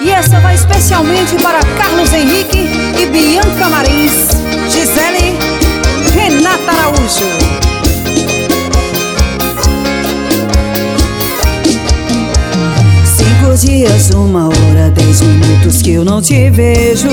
E essa vai especialmente para Carlos Henrique e Bianca Marins, Gisele, Renata Araújo. 5 dias, 1 hora, 10 minutos que eu não te vejo.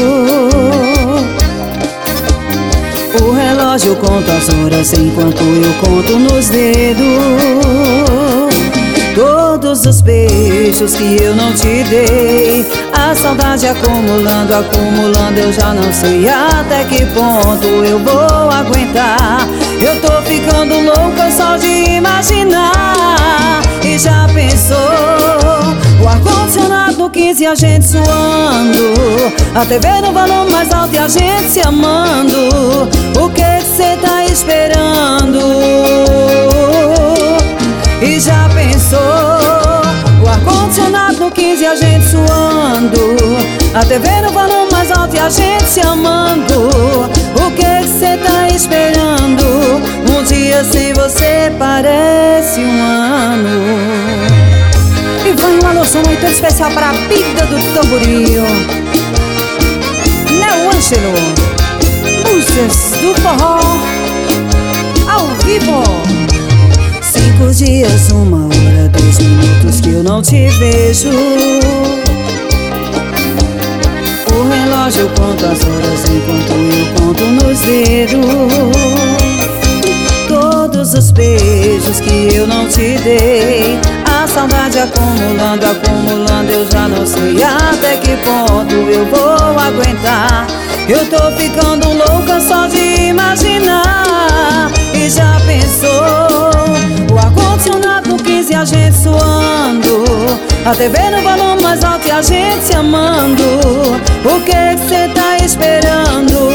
O relógio conta as horas enquanto eu conto nos dedos. Todos os beijos que eu não te dei, a saudade acumulando, acumulando, eu já não sei até que ponto eu vou aguentar. Eu tô ficando louca só de imaginar. E já pensou? O ar-condicionado no 15 e a gente suando, a TV no volume mais alto e a gente se amando. O que cê tá esperando? E já pensou? O ar-condicionado no 15 e a gente suando, a TV no volume mais alto e a gente se amando. O que cê tá esperando? Um dia sem você parece um ano. E vai uma loção muito especial para a vida do tamboril, Neo Ângelo, Músicas do Forró, ao vivo. 5 dias, 1 hora, 10 minutos que eu não te vejo. O relógio conta as horas enquanto eu conto nos dedos. Todos os beijos que eu não te dei, a saudade acumulando, acumulando, eu já não sei até que ponto eu vou aguentar. Eu tô ficando louca só de imaginar. E já pensou? O ar-condicionado no 15 e a gente suando, a TV no volume mais alto e a gente se amando. O que cê tá esperando?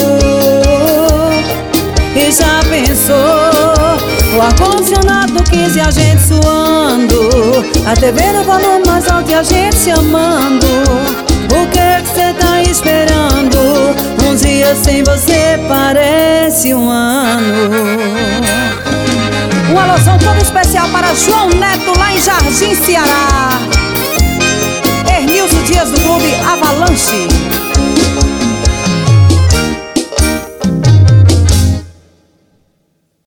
E já pensou? O ar-condicionado no 15 e a gente suando, a TV no volume mais alto e a gente se amando. O que cê tá esperando? Um dia sem você parece um ano. Uma loção toda especial para João Neto, lá em Jardim, Ceará. Ernilson Dias do Clube Avalanche.